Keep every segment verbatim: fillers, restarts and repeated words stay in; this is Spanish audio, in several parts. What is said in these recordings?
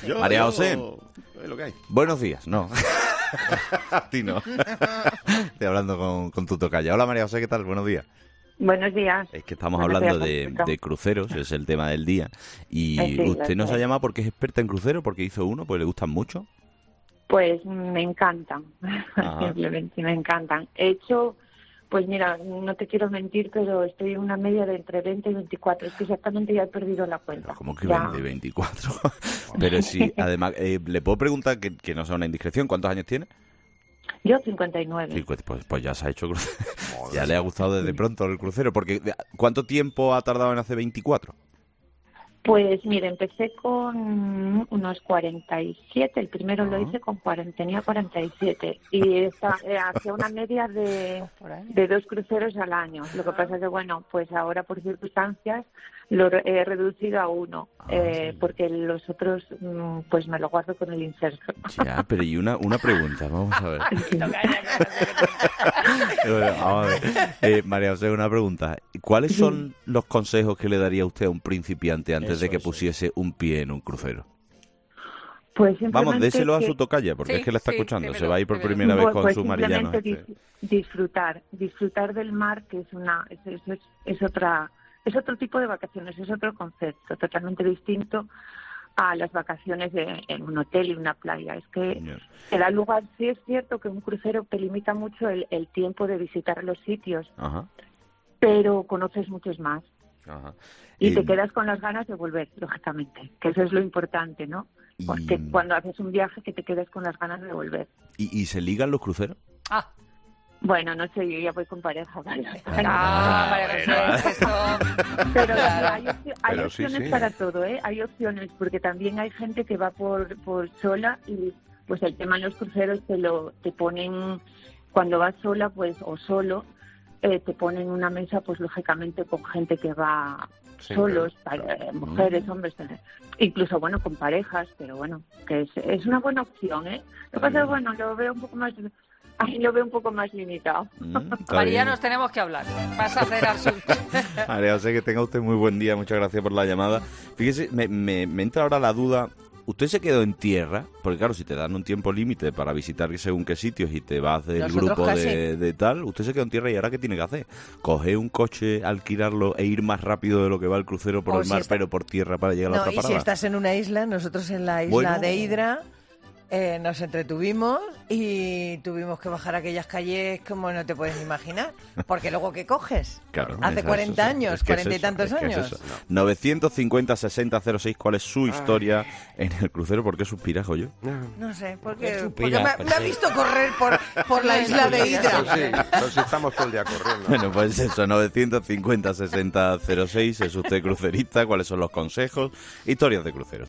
Sí. Yo, María yo, José, es lo que hay. buenos días. No, a ti no. Estoy hablando con, con tu tocaya. Hola María José, ¿qué tal? Buenos días. Buenos días. Es que estamos Buenos hablando días, de, Francisco. de cruceros, es el tema del día. Y Eh, sí, usted lo nos sé. ha llamado porque es experta en cruceros, porque hizo uno, pues le gustan mucho. Pues me encantan, Ajá. simplemente me encantan. He hecho, pues mira, no te quiero mentir, pero estoy en una media de entre veinte y veinticuatro. Es que exactamente ya he perdido la cuenta. ¿Cómo que Ya. veinte, veinticuatro? Pero sí, además, eh, le puedo preguntar, que, que no sea una indiscreción, ¿cuántos años tiene? Yo cincuenta y nueve. Sí, pues, pues, pues ya se ha hecho crucero. Ya le ha gustado desde pronto el crucero, porque ¿cuánto tiempo ha tardado en hacer veinticuatro? Pues mire, empecé con unos cuarenta y siete, el primero lo Ah. hice con cuarenta, tenía cuarenta y siete y esta, eh, hacía una media de, de dos cruceros al año. Lo que pasa es que, bueno, pues ahora por circunstancias lo re- he reducido a uno, eh, porque los otros mm, pues me lo guardo con el inserso. Ya, pero y una, una pregunta, vamos a ver. Bueno, vamos a ver. Eh, María José, una pregunta. ¿Cuáles son los consejos que le daría usted a un principiante antes de que pusiese un pie en un crucero? Pues simplemente Vamos, déselo a que- su tocaya, porque Sí, es que la está sí, escuchando. dímelo, Se va a ir por dímelo. primera vez Pues- con pues su marillano. simplemente dis- disfrutar, disfrutar del mar, que es una, es, es, es- es otra, es otro tipo de vacaciones, es otro concepto totalmente distinto a las vacaciones de, en un hotel y una playa. Es que Señor. te da lugar, sí es cierto que un crucero te limita mucho el, el tiempo de visitar los sitios, Ajá, pero conoces muchos más. ajá. Y Eh, te quedas con las ganas de volver, lógicamente, que eso es lo importante, ¿no? Porque Y- cuando haces un viaje que te quedas con las ganas de volver. ¿Y, y se ligan los cruceros? Ah, Bueno, no sé, yo ya voy con pareja, ¿vale? ah, María bueno. José, esto... Pero Claro. hay, opci- hay Pero sí, opciones sí. para todo, ¿eh? Hay opciones, porque también hay gente que va por, por sola y pues el tema en los cruceros te lo te ponen, cuando vas sola pues o solo, eh, te ponen una mesa pues lógicamente con gente que va Sí, solos, claro, pa- eh, mujeres, hombres, eh, incluso bueno con parejas, pero bueno, que es, es una buena opción, ¿eh? Lo que pasa es bueno, lo veo un poco más, ahí lo veo un poco más limitado. Mm, está María, bien. nos tenemos que hablar. Vas a hacer asuntos. María José, que tenga usted muy buen día. Muchas gracias por la llamada. Fíjese, me, me, me entra ahora la duda. ¿Usted se quedó en tierra? Porque claro, si te dan un tiempo límite para visitar según qué sitios y te vas del Nosotros grupo casi. de, de tal, usted se quedó en tierra y ahora ¿qué tiene que hacer? ¿Coger un coche, alquilarlo e ir más rápido de lo que va el crucero por O el si mar, está- pero por tierra para llegar a la No, otra y parada? si estás en una isla, nosotros en la isla Bueno. de Hidra eh, nos entretuvimos y tuvimos que bajar aquellas calles como no te puedes imaginar. Porque luego, ¿qué coges? Claro, Hace es cuarenta eso, años, es que es cuarenta y eso, tantos es que es años. eso. novecientos cincuenta, sesenta, cero seis, ¿cuál es su historia en el crucero? ¿Por qué suspiras, yo? No sé, Es porque, su porque pira, me, pero me ha sí. visto correr por, por la isla de Pues Hidra. sí, pues sí, estamos todo el día corriendo. Bueno, pues eso, novecientos cincuenta, sesenta, cero seis, es usted crucerista, ¿cuáles son los consejos? Historias de cruceros.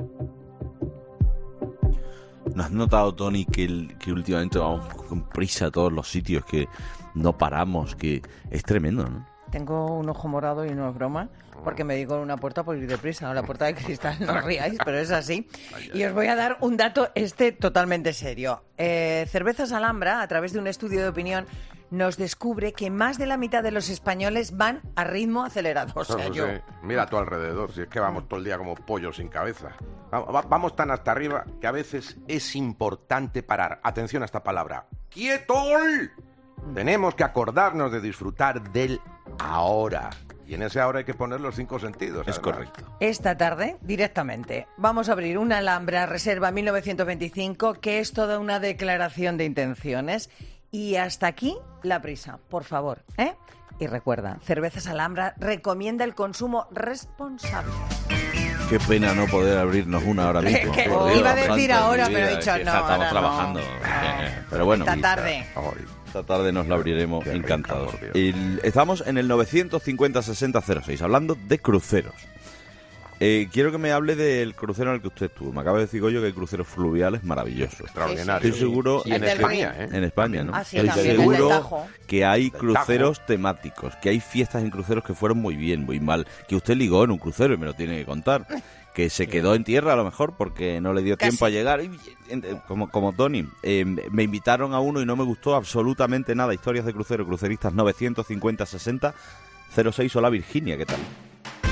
¿No has notado, Tony, que, el- que últimamente vamos con prisa a todos los sitios, que no paramos, que es tremendo, ¿no? Tengo un ojo morado y no es broma, porque me di con una puerta por ir deprisa, a la puerta de cristal, no os riáis, pero es así. Y os voy a dar un dato este totalmente serio. Eh, Cervezas Alhambra, a través de un estudio de opinión, nos descubre que más de la mitad de los españoles van a ritmo acelerado. O sea, Pues yo... sí, mira a tu alrededor, si es que vamos todo el día como pollos sin cabeza. Va- va- Vamos tan hasta arriba que a veces es importante parar. Atención a esta palabra. ¡Quieto! Tenemos que acordarnos de disfrutar del ahora. Y en ese ahora hay que poner los cinco sentidos. Es además. correcto. Esta tarde, directamente, vamos a abrir una Alhambra Reserva mil novecientos veinticinco, que es toda una declaración de intenciones. Y hasta aquí la prisa, por favor, ¿eh? Y recuerda, Cervezas Alhambra recomienda el consumo responsable. Qué pena no poder abrirnos una ahora mismo. Que por Dios, iba a decir santa ahora, mi pero he vida, dicho que no, Estamos ahora no. trabajando. No. eh, Pero bueno, Esta tarde. Ay, esta tarde nos la abriremos Qué rica, encantados. por Dios. El- estamos en el novecientos cincuenta, sesenta, cero seis, hablando de cruceros. Eh, quiero que me hable del crucero en el que usted estuvo. Me acaba de decir Goyo que hay cruceros fluviales maravillosos. extraordinario. Estoy seguro Y en El del España, Rin. ¿eh? en España, ¿no? Ah, sí, Estoy también, el seguro del Tajo. que hay Del cruceros temáticos, que hay fiestas en cruceros que fueron muy bien, muy mal, que usted ligó en un crucero y me lo tiene que contar. Que se quedó en tierra a lo mejor porque no le dio Casi. tiempo a llegar. Y, eh, Como, como Tony, eh, me invitaron a uno y no me gustó absolutamente nada. Historias de crucero, cruceristas novecientos cincuenta, sesenta, cero seis. Hola Virginia, ¿qué tal?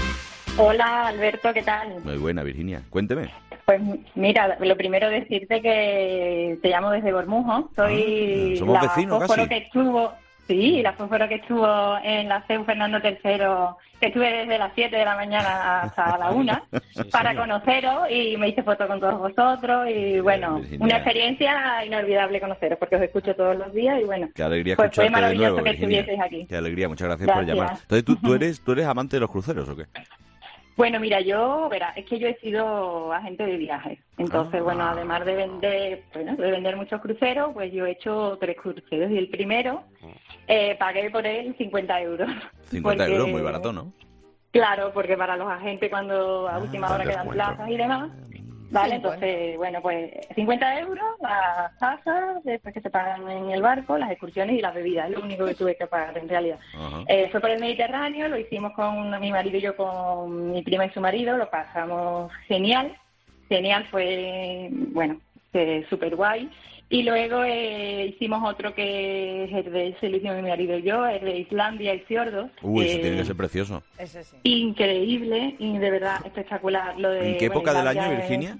Hola, Alberto, ¿qué tal? Muy buena, Virginia. Cuénteme. Pues mira, lo primero decirte que te llamo desde Bormujo. Soy Ah, somos la vecinos fósforo casi. que estuvo, sí, la fósforo que estuvo en la C E U Fernando tercero, que estuve desde las siete de la mañana hasta la una para conoceros y me hice foto con todos vosotros y bueno, Virginia. una experiencia inolvidable conoceros porque os escucho todos los días y bueno, Qué alegría pues fue escucharte de maravilloso nuevo, que Virginia. estuvieseis aquí. Qué alegría, muchas gracias, por Gracias. llamar. Entonces, ¿tú, tú, eres, ¿tú eres amante de los cruceros o qué? Bueno, mira, yo, verá, es que yo he sido agente de viajes. Entonces, Ah. bueno, además de vender, bueno, de vender muchos cruceros, pues yo he hecho tres cruceros y el primero eh, pagué por él cincuenta euros. cincuenta Porque- euros, muy barato, ¿no? Claro, porque para los agentes cuando a última hora quedan descuento. plazas y demás, vale, entonces, bueno, pues cincuenta euros, las tasas, después que se pagan en el barco, las excursiones y las bebidas, es lo único que tuve que pagar en realidad. Ajá. Eh, fue por el Mediterráneo, lo hicimos con mi marido y yo, con mi prima y su marido, lo pasamos genial, genial, fue, bueno, súper guay. Y luego eh, hicimos otro que es el de, se lo hicimos mi marido y yo, el de Islandia y fiordos. Uy, eso eh, tiene que ser precioso. Ese sí. Increíble y de verdad espectacular. Lo de, ¿En qué bueno, época del Islandia año, es- Virginia?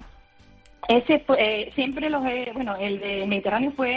Ese fue, eh, siempre los he, bueno, el de Mediterráneo fue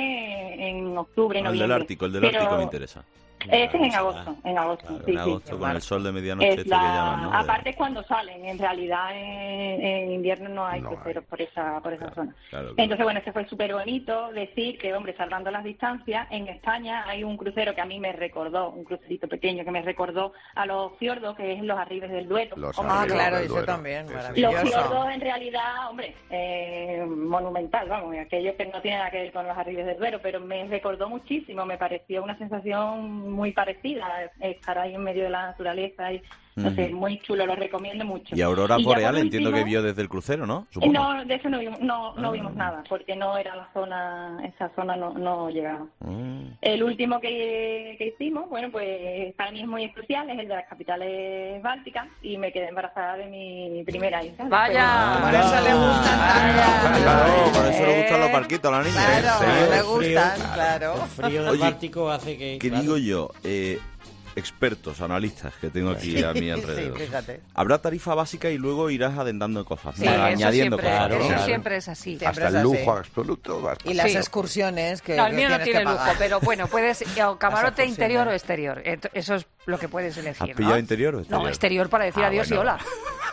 en octubre, Ah, el noviembre. del Ártico, el del pero Ártico me interesa. Ese es en agosto, en agosto, Claro, sí, en sí. agosto, con el sol de medianoche Es este la- que llaman, ¿no? De- Aparte es cuando salen, en realidad en, en invierno no hay No cruceros por esa por esa zona. Claro, claro. Entonces, bueno, este fue súper bonito decir que, hombre, salvando las distancias, en España hay un crucero que a mí me recordó, un crucerito pequeño que me recordó a los fiordos, que es los Arribes del Duero. Los Hombre, Ah, Arribes claro, del eso Duero. también, Ese. los maravilloso. fiordos en realidad, hombre, eh, monumental, vamos, aquello que no tiene nada que ver con los Arribes del Duero, pero me recordó muchísimo, me pareció una sensación muy parecida, estar ahí en medio de la naturaleza y, no sé, Ujú. muy chulo, lo recomiendo mucho. Y Aurora Y ya por Boreal entiendo que último- vio desde el crucero, ¿no? eh, Supongo. No, de eso no vimos, no, no Ah. vimos nada, porque no era la zona, esa zona no, no llegaba. Mm. El último que, que hicimos, bueno, pues para mí es muy especial, es el de las capitales bálticas y me quedé embarazada de mi primera hija. Vaya. Por eso le gustan tanto. Claro, por eso le gustan los Eh, barquitos a la niña. Claro, ¿eh? le Sí. gustan, claro. El frío del Oye, Báltico hace que... ¿Qué claro. digo yo? Eh, expertos, analistas que tengo aquí a mi alrededor. Sí, fíjate. Habrá tarifa básica y luego irás adendando cosas, Sí, ¿no? eso añadiendo siempre, cosas. claro. eso Claro. siempre es así. Siempre Hasta es el así. lujo absoluto. vas Y las Sí. excursiones que, No, el que mío no tienes tiene que lujo, pagar. pero bueno, puedes o camarote excursiones. interior o exterior. Ent- Eso es lo que puedes elegir. ¿Has pillado ¿no? interior o exterior? No, exterior para decir Ah, adiós bueno. y hola.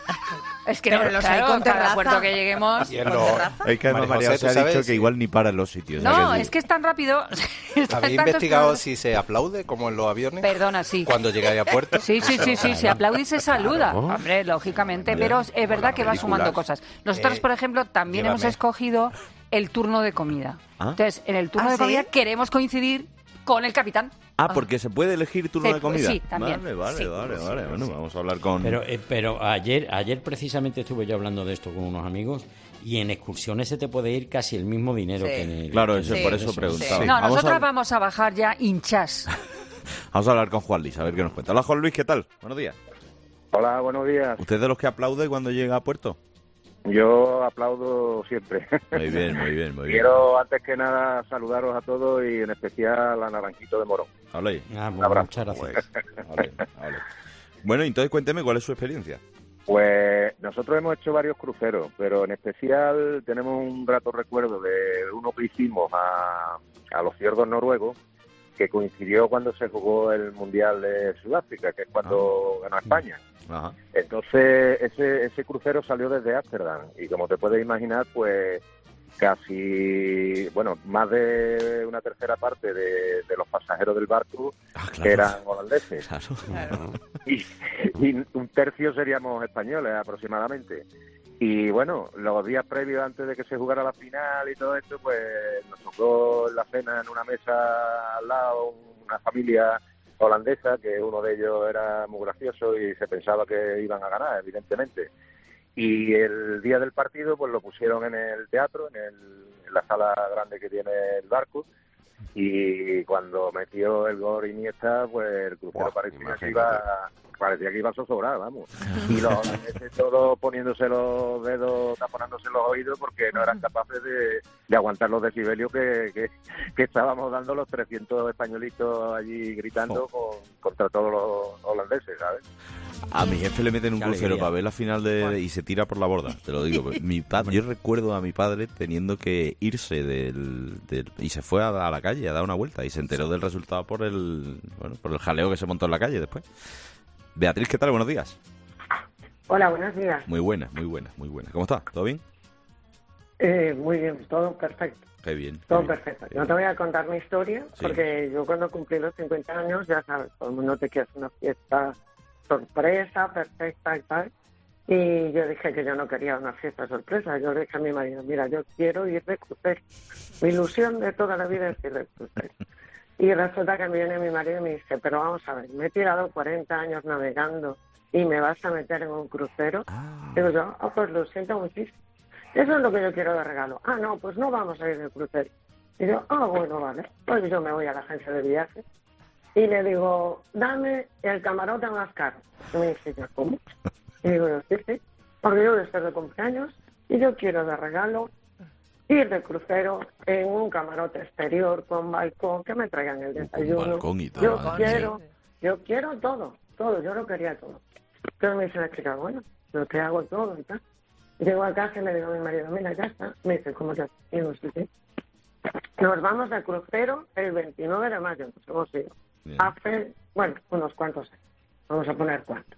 Es que Pero no, los hay claro, con cada terraza. puerto que lleguemos. Y en ¿Con los- terraza? Es que además María María José, se ha ¿tú dicho sabes que si- igual ni para en los sitios. No, ¿sabes? es que es tan rápido. está ¿Habéis tanto investigado explorado. si se aplaude como en los aviones? Perdona, sí. Cuando llegáis a puerto. Sí, sí, sí, sí, se aplaude y se saluda. Claro. Hombre, lógicamente, Bien. pero es verdad las que va películas. sumando cosas. Nosotros, Eh, por ejemplo, también hemos llévame. escogido el turno de comida. Ah. Entonces, en el turno ¿Ah, de sí? comida queremos coincidir con el capitán. Ah, porque se puede elegir turno Se- de comida. sí, también. Vale, vale, Sí. vale, vale. Bueno, vamos a hablar con... Pero, eh, pero ayer, ayer precisamente estuve yo hablando de esto con unos amigos y en excursiones se te puede ir casi el mismo dinero Sí. que en el... Claro, que eso, en por el- eso sí. preguntaba. No, Vamos, nosotros a, vamos a bajar ya hinchas. vamos a hablar con Juan Luis, a ver qué nos cuenta. Hola, Juan Luis, ¿qué tal? Buenos días. Hola, buenos días. ¿Usted es de los que aplaude cuando llega a puerto? Yo aplaudo siempre. Muy bien, muy bien, muy bien. Quiero antes que nada saludaros a todos y en especial a Naranjito de Morón. Habla ahí. Ah, Un bueno, abrazo. muchas Pues, gracias. hable, hable. Bueno, entonces cuénteme cuál es su experiencia. Pues nosotros hemos hecho varios cruceros, pero en especial tenemos un grato recuerdo de uno que hicimos a, a los fiordos noruegos, que coincidió cuando se jugó el Mundial de Sudáfrica, que es cuando ganó España. Ajá. Entonces, ese, ese crucero salió desde Ámsterdam y como te puedes imaginar, pues casi, bueno, más de una tercera parte de, de los pasajeros del barco Ah, claro. eran holandeses Claro. y, y un tercio seríamos españoles aproximadamente. Y bueno, los días previos antes de que se jugara la final y todo esto, pues nos tocó la cena en una mesa al lado una familia holandesa, que uno de ellos era muy gracioso y se pensaba que iban a ganar, evidentemente. Y el día del partido pues lo pusieron en el teatro, en, el, en la sala grande que tiene el barco, y cuando metió el gol Iniesta, pues el crucero Buah, parecía, que imagínate. iba, parecía que iba a zozobrar, vamos. Y los holandeses todos poniéndose los dedos, taponándose los oídos porque no eran capaces de, de aguantar los decibelios que, que, que estábamos dando los trescientos españolitos allí gritando con, contra todos los holandeses, ¿sabes? A mi jefe le meten un Qué crucero alegría. para ver la final de, de- y se tira por la borda, te lo digo. Mi padre, yo recuerdo a mi padre teniendo que irse del, del- y se fue a, a la calle a dar una vuelta y se enteró del resultado por el bueno por el jaleo que se montó en la calle después. Beatriz, ¿qué tal? Buenos días. Hola, buenos días. Muy buena, muy buena, muy buena. ¿Cómo estás? ¿Todo bien? Eh, muy bien, todo perfecto. Qué bien. qué Todo bien. perfecto. No te voy a contar mi historia, Sí. porque yo cuando cumplí los cincuenta años, ya sabes, todo el mundo te quiere hacer una fiesta sorpresa, perfecta y tal. Y yo dije que yo no quería una fiesta sorpresa. Yo le dije a mi marido, mira, yo quiero ir de crucero. Mi ilusión de toda la vida es ir de crucero. Y resulta que me viene mi marido y me dice, pero vamos a ver, me he tirado cuarenta años navegando y me vas a meter en un crucero. Ah. Digo yo, ah, pues lo siento muchísimo. Eso es lo que yo quiero de regalo. Ah, no, pues no vamos a ir de crucero. Y yo, ah, bueno, vale. Pues yo me voy a la agencia de viajes y le digo, dame el camarote más caro. Y me dice, ¿ya cómo? Y digo, yo, sí, sí, porque yo voy a estar de cumpleaños y yo quiero de regalo ir de crucero en un camarote exterior con balcón, que me traigan el desayuno. balcón y todo, Yo madre quiero, yo quiero todo, todo, yo lo quería todo. Entonces me dice la chica, bueno, yo te hago todo y tal. Llego a casa y le digo a mi marido, mira, ya está. Me dice, ¿cómo ya está? Y digo, sí, sí. Nos vamos de crucero el veintinueve de mayo, nos hemos ido. Bien. Hace, bueno, unos cuantos años. Vamos a poner cuántos.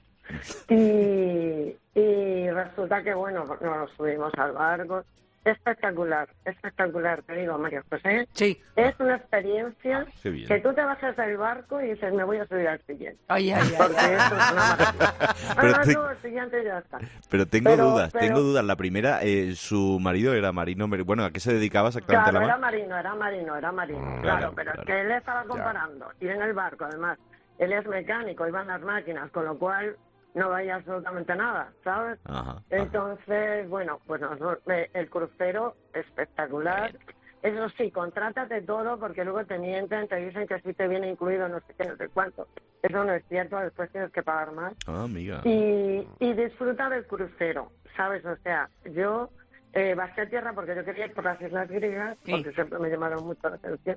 Y, y resulta que, bueno, nos subimos al barco. Espectacular, espectacular, te digo, María José. Sí. Es una experiencia Qué bien. que tú te bajas del barco y dices, me voy a subir al siguiente. Ay, ay, ay, Porque ay. eso es una maravilla. Pero Ah, te- no, el siguiente ya está. Pero tengo Pero- dudas, pero- tengo dudas. La primera, eh, su marido era marino, mer- bueno, ¿a qué se dedicaba exactamente Claro, la era mar? marino, era marino, era marino, Mm, claro, claro, pero claro. es que él estaba comparando, ir en el barco, además, él es mecánico, iban las máquinas, con lo cual no veía absolutamente nada, ¿sabes? Ajá, ajá. Entonces, bueno, pues nosotros- eh, el crucero espectacular. Eso sí, contrátate todo porque luego te mienten, te dicen que sí te viene incluido no sé qué, no sé cuánto. Eso no es cierto, después tienes que pagar más. Ah, amiga. Y, y disfruta del crucero, ¿sabes? O sea, yo eh, bajé a tierra porque yo quería ir por las Islas Griegas, Sí. porque siempre me llamaron mucho la atención.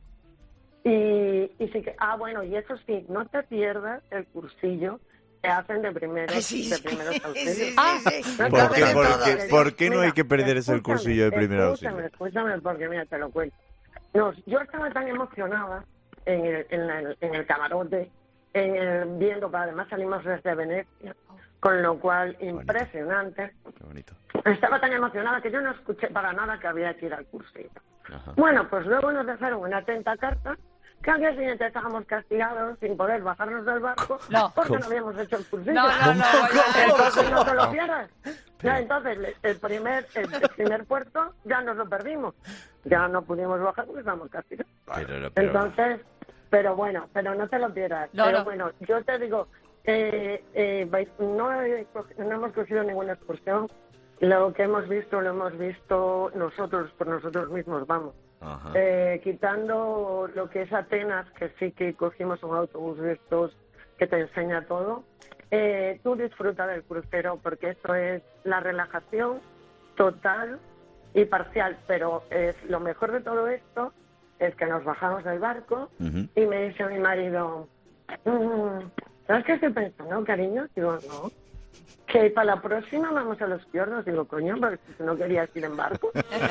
Y, y sí que, ah, bueno, y eso sí, no te pierdas el cursillo que hacen de primeros, Ay, sí, de sí, primeros sí, auxilios. sí, Ah, sí, sí. no te ¿Por qué, pierdas por todo. qué- por qué no Mira, hay que perder ese escúchame, cursillo de primer escúchame, auxilio? Escúchame, porque mira, te lo cuento. No, yo estaba tan emocionada en el, en el, en el camarote, en el, viendo, que además salimos desde Venecia, con lo cual, impresionante. Qué bonito. Estaba tan emocionada que yo no escuché para nada que había que ir al cursillo. Ajá. Bueno, pues luego nos dejaron una atenta carta que al día siguiente estábamos castigados sin poder bajarnos del barco No. porque ¿Cómo? no habíamos hecho el cursillo. No, no, no, vaya, Entonces no te lo No. pierdas. Ya, entonces le- el primer, el, el primer puerto ya nos lo perdimos. Ya no pudimos bajar porque estábamos castigados. Pero, pero- Entonces, pero bueno, pero no te lo pierdas. No, pero no. bueno, yo te digo, eh, eh, vais- no, he co- no hemos cogido ninguna excursión. Lo que hemos visto, lo hemos visto nosotros, por nosotros mismos, vamos. Ajá. Eh, quitando lo que es Atenas, que sí que cogimos un autobús de estos que te enseña todo, eh, tú disfruta del crucero porque eso es la relajación total y parcial, pero es lo mejor de todo esto es que nos bajamos del barco Ujú. y me dice mi marido, "Mm, ¿sabes qué estoy pensando, cariño?" Digo, no. Que para la próxima vamos a los fiordos. Digo, coño, porque si no querías ir en barco.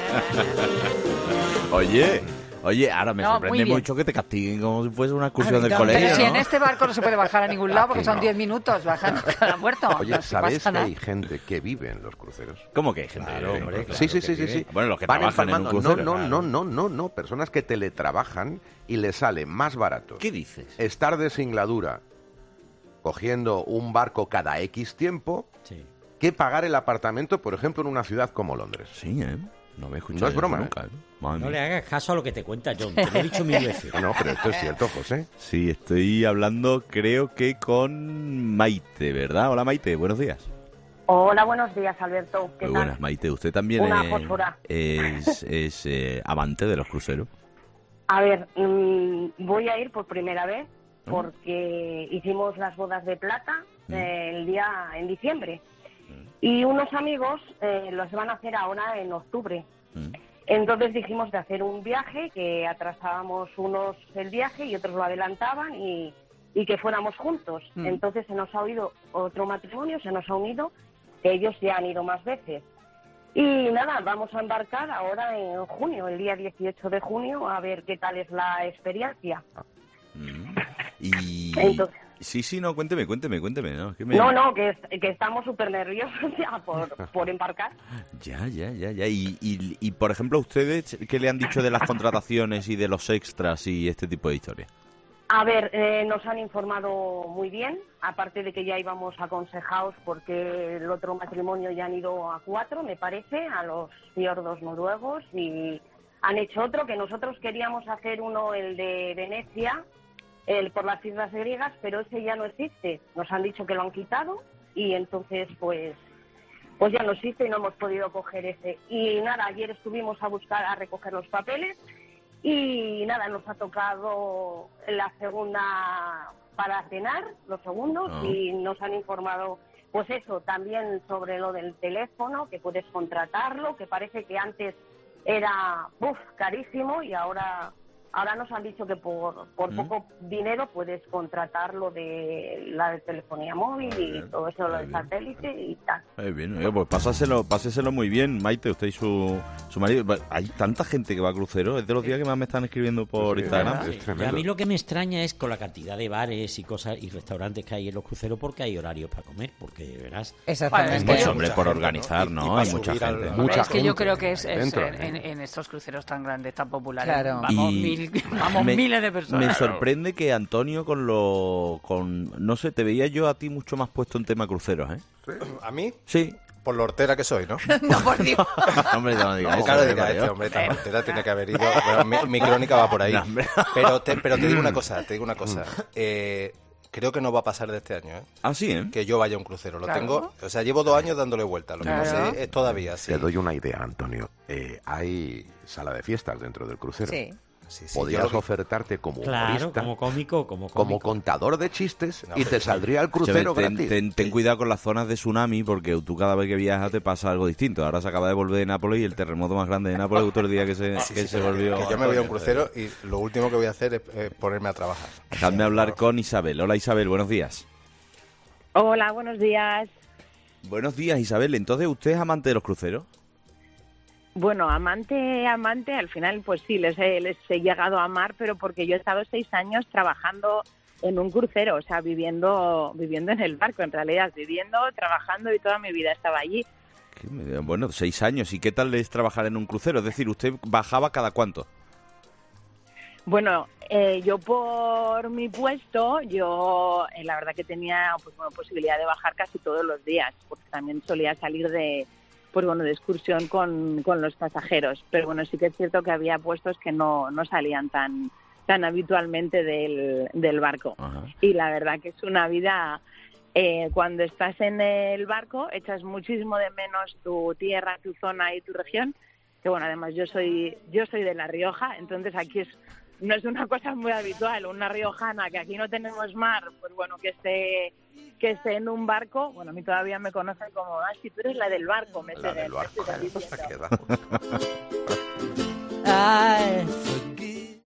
Oye, oye, ahora me No, muy sorprende bien. mucho que te castiguen como si fuese una excursión del Pero colegio, Pero si ¿no? en este barco no se puede bajar a ningún lado porque Aquí son no. diez minutos bajando cada muerto. Oye, No se ¿sabéis pasa que nada. hay gente que vive en los cruceros? ¿Cómo que hay gente? Claro, que- hombre, claro. Sí, sí, que sí, sí, vive. sí. Bueno, los que Van trabajan en un empalmando. crucero, No, no, claro. no, no, no, no. Personas que teletrabajan y les sale más barato ¿Qué dices? estar de singladura cogiendo un barco cada X tiempo Sí. que pagar el apartamento, por ejemplo, en una ciudad como Londres. Sí, ¿eh? No me he escuchado No es eso broma, nunca, ¿eh? Madre No mía. le hagas caso a lo que te cuenta John, te lo he dicho mil veces. No, pero esto es cierto, José. Sí, estoy hablando creo que con Maite, ¿verdad? Hola Maite, buenos días. Hola, buenos días, Alberto. ¿Qué Muy tal? buenas, Maite. ¿Usted también Una es, fósfora. es, es, eh, amante de los cruceros? A ver, mm, voy a ir por primera vez ¿No? porque hicimos las bodas de plata Mm. eh, el día en diciembre y unos amigos eh, los van a hacer ahora en octubre. Mm. Entonces dijimos de hacer un viaje que atrasábamos unos el viaje y otros lo adelantaban y, y que fuéramos juntos. Mm. Entonces se nos ha unido otro matrimonio, se nos ha unido, ellos ya han ido más veces. Y nada, vamos a embarcar ahora en junio, el día dieciocho de junio, a ver qué tal es la experiencia. Mm. Y... Entonces- Sí, sí, no, cuénteme, cuénteme, cuénteme. No, que me- No, no, que, es- que estamos súper nerviosos ya por, por embarcar. Ya, ya, ya, ya. Y, y, y, por ejemplo, ¿ustedes qué le han dicho de las contrataciones y de los extras y este tipo de historias? A ver, eh, nos han informado muy bien, aparte de que ya íbamos aconsejados porque el otro matrimonio ya han ido a cuatro, me parece, a los fiordos noruegos, y han hecho otro, que nosotros queríamos hacer uno, el de Venecia, el por las islas griegas, pero ese ya no existe. Nos han dicho que lo han quitado y entonces pues pues ya no existe y no hemos podido coger ese. Y nada, ayer estuvimos a buscar, a recoger los papeles y nada, nos ha tocado la segunda para cenar, los segundos, Ah. y nos han informado pues eso, también sobre lo del teléfono, que puedes contratarlo, que parece que antes era uf, carísimo y ahora ahora nos han dicho que por, por Mm. poco dinero puedes contratar lo de la de telefonía móvil y todo eso, lo del satélite y tal. Eh, bien, oye, pues pásaselo, páseselo muy bien, Maite, usted y su, su marido. Hay tanta gente que va a crucero, es de los días que más me están escribiendo por Instagram. Y a mí lo que me extraña es con la cantidad de bares y cosas y restaurantes que hay en los cruceros, porque hay horarios para comer, porque verás. Exactamente. Es Pues, que- hombre, por organizar, ¿no? Hay mucha gente. Hombre, es que yo creo que es, es dentro, en, en- en estos cruceros tan grandes, tan populares, Claro. vamos, Y mil, vamos me- miles de personas. Me sorprende que Antonio con lo... con no sé, te veía yo a ti mucho más puesto en tema cruceros, ¿eh? ¿A mí? Sí. Por lo hortera que soy, ¿no? No, por Dios. Hombre, no digas eso, claro, eh, dirá, por este Dios. hombre tan hortera tiene que haber ido. Bueno, mi, mi crónica va por ahí. No, hombre. pero, te, pero te digo una cosa, te digo una cosa. Eh, creo que no va a pasar de este año, ¿eh? Ah, sí, ¿eh? Que yo vaya a un crucero. Lo Claro. tengo, o sea, llevo dos años dándole vuelta. Lo que no Claro. sé es todavía, sí. Te doy una idea, Antonio. Eh, hay sala de fiestas dentro del crucero. Sí. Sí, sí, Podrías yo lo que- ofertarte como Claro, humorista, como cómico, como como cómico. contador de chistes No, y pero te sí. saldría el crucero Escúchame, ten, gratis. ten- ten cuidado con las zonas de tsunami, porque tú cada vez que viajas te pasa algo distinto. Ahora se acaba de volver de Nápoles y el terremoto más grande de Nápoles otro día que se, Sí, que sí, se que- volvió... que yo me voy a un crucero y lo último que voy a hacer es eh, ponerme a trabajar. Dejadme hablar con Isabel. Hola, Isabel, buenos días. Hola, buenos días. Buenos días, Isabel. Entonces, ¿usted es amante de los cruceros? Bueno, amante, amante, al final pues sí, les he, les he llegado a amar, pero porque yo he estado seis años trabajando en un crucero, o sea, viviendo viviendo en el barco, en realidad, viviendo, trabajando y toda mi vida estaba allí. Qué me- Bueno, seis años. ¿Y qué tal es trabajar en un crucero? Es decir, ¿usted bajaba cada cuánto? Bueno, eh, yo por mi puesto, yo eh, la verdad que tenía pues bueno, posibilidad de bajar casi todos los días, porque también solía salir de pues bueno de excursión con, con los pasajeros. Pero bueno, sí que es cierto que había puestos que no, no salían tan tan habitualmente del, del barco. Y la verdad que es una vida, eh, cuando estás en el barco, echas muchísimo de menos tu tierra, tu zona y tu región. Que bueno, además yo soy yo soy de La Rioja, entonces aquí es no es una cosa muy habitual, una riojana que aquí no tenemos mar, pues bueno, que esté que esté en un barco. Bueno, a mí todavía me conocen como, ah, si tú eres la del barco, me La siguen- del barco. me siguen diciendo. I